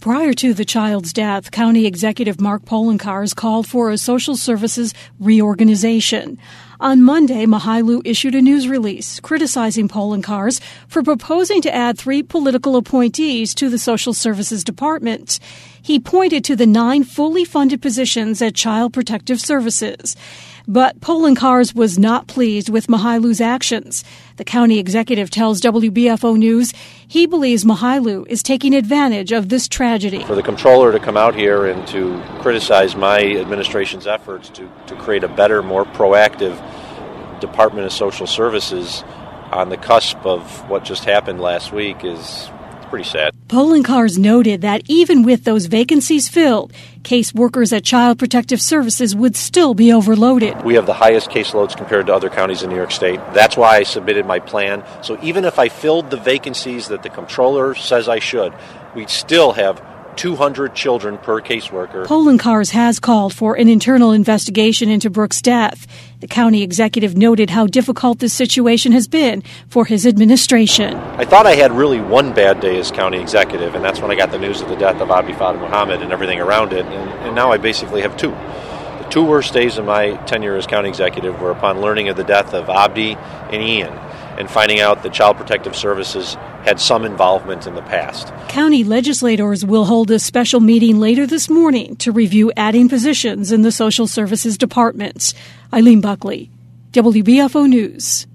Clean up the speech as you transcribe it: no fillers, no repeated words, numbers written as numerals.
Prior to the child's death, County Executive Mark Poloncarz called for a social services reorganization. On Monday, Mychajliw issued a news release criticizing Poloncarz for proposing to add 3 political appointees to the Social Services Department. He pointed to the 9 fully funded positions at Child Protective Services. But Poloncarz was not pleased with Mychajliw's actions. The county executive tells WBFO News he believes Mychajliw is taking advantage of this tragedy. For the comptroller to come out here and to criticize my administration's efforts to create a better, more proactive Department of Social Services on the cusp of what just happened last week is pretty sad. Poloncarz noted that even with those vacancies filled, caseworkers at Child Protective Services would still be overloaded. We have the highest caseloads compared to other counties in New York State. That's why I submitted my plan. So even if I filled the vacancies that the comptroller says I should, we'd still have 200 children per caseworker. Poloncarz has called for an internal investigation into Brooke's death. The county executive noted how difficult this situation has been for his administration. I thought I had really one bad day as county executive, and that's when I got the news of the death of Abdi Fattah Muhammad and everything around it, and now I basically have 2. The 2 worst days of my tenure as county executive were upon learning of the death of Abdi and Ian, and finding out that Child Protective Services had some involvement in the past. County legislators will hold a special meeting later this morning to review adding positions in the Social Services Departments. Eileen Buckley, WBFO News.